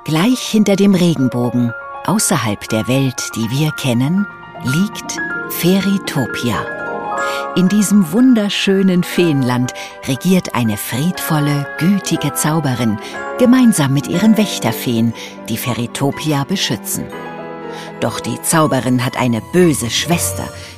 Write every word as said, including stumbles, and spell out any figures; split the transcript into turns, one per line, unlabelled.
Gleich hinter dem Regenbogen, außerhalb der Welt, die wir kennen, liegt Fairytopia. In diesem wunderschönen Feenland regiert eine friedvolle, gütige Zauberin, gemeinsam mit ihren Wächterfeen, die Fairytopia beschützen. Doch die Zauberin hat eine böse Schwester,